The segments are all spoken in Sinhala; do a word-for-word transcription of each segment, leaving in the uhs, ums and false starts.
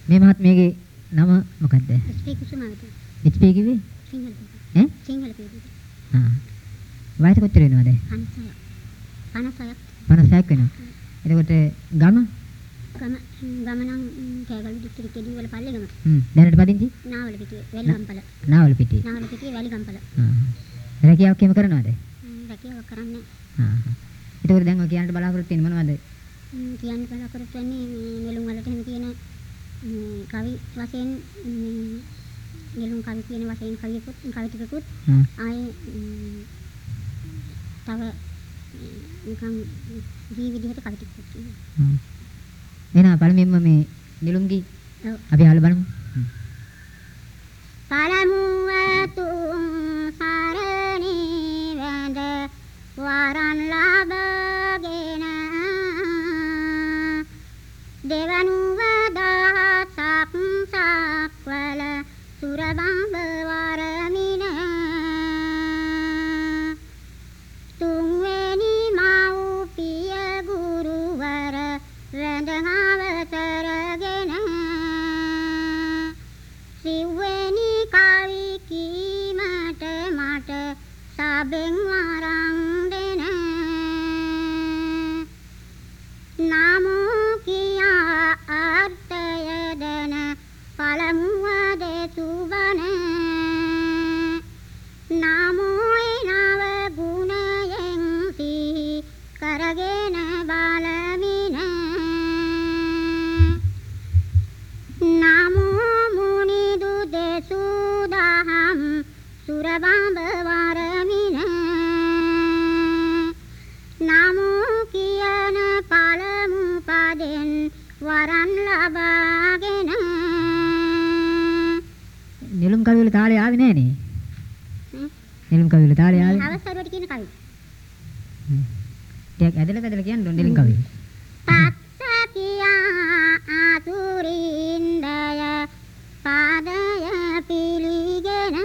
මේ මහත්මියගේ නම මොකද්ද? එච්.පී. කුසුමාවති. එච්.පී. කිව්වේ? සිංහල. ඈ? සිංහල පෙරේද. ආ. වයස කොච්චර වෙනවද? පනසයක්. පනසයක්. පනසයක් වෙනවා. එතකොට ගම? ගම ගම නම් කෑගල්ල දිස්ත්‍රික්කයේදී වල පල්ලේ ගම. හ්ම්. දැනට පදිංචි? නාවල පිටියේ වැලිගම්පල. නාවල පිටියේ. නාවල පිටියේ වැලිගම්පල. ආ. රැකියාවක් එහෙම කරනවද? රැකියාවක් කරන්නේ. ආ. එතකොට දැන් ඔය කියන්නට බලාපොරොත්තු වෙන්නේ මොනවද? කියන්න බලාපොරොත්තු වෙන්නේ මේ නෙළුම් වලට එහෙම කියන කවි වශයෙන් නෙළුම් කවි කියන වශයෙන් කවියකුත් කවි ටිකකුත් ආයේ තව නිකන් දී විදිහට කවි ටිකකුත් කියනවා. එහෙනම් පළමුවෙන්ම මේ නෙළුම්ගේ ඔව් අපි අහලා බලමු. පළමුව තුන් සරණේ වැඳ වරන් ලබගෙන දෙවනුව දහසක් සක්වල සුරබඹ වරමින තුන්වෙනි මව්පිය ගුරුවර වැඳ අවසරගෙන සිව්වෙනි කවි කීමට මට සබෙන් වරන් දෙන නමෝ කියා අර්ථය දන පළමුව දෙසුබන නමෝ නව ගුණයෙන් සිහි කරගෙන බලමින නමෝ මුනිදු දෙසුදහම් සුරබඹ වරමින නමෝ කියන පළමු පදෙන් වරන් ලබාගෙන නෙළුම් කවි වල තාලේ ආවේ නෑනේ. නෙළුම් කවි වල තාලේ ආවේ. අවසරුවට කියන කවි. ටිකක් ඇදලා ඇදලා කියන්න ඕන නෙළුම් කවි. තත්ස කියා ආසුරින්දය පාදය පිළිගෙන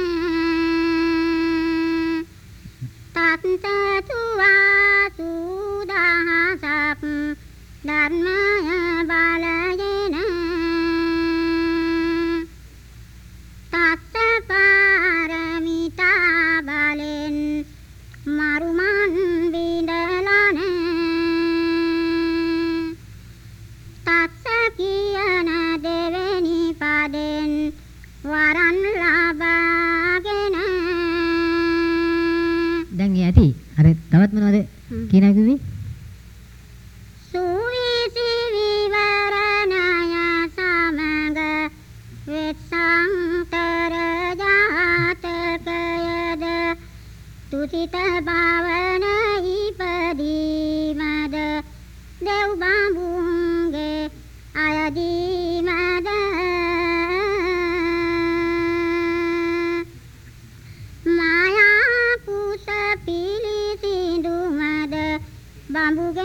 තත්ත තුවා සුදහසක් ධර්මය බලගෙන තත්ත පාරමිතා බලෙන් මරුමන් විඳලන තත්ස කියන දෙවෙනි පදෙන් වරන් ලබාගෙන දැන් ඒ ඇති. අර තවත් මොනවද කියනා කිව්වේ? සුවිසි විවරණය සමග වෙත්සංතර ජාතකයද තුසිත භවන ඉපදීමද දෙව් බඹුන්ගේ අයදීමද මායා කුස පිළිසිඳුමද බඹුගේ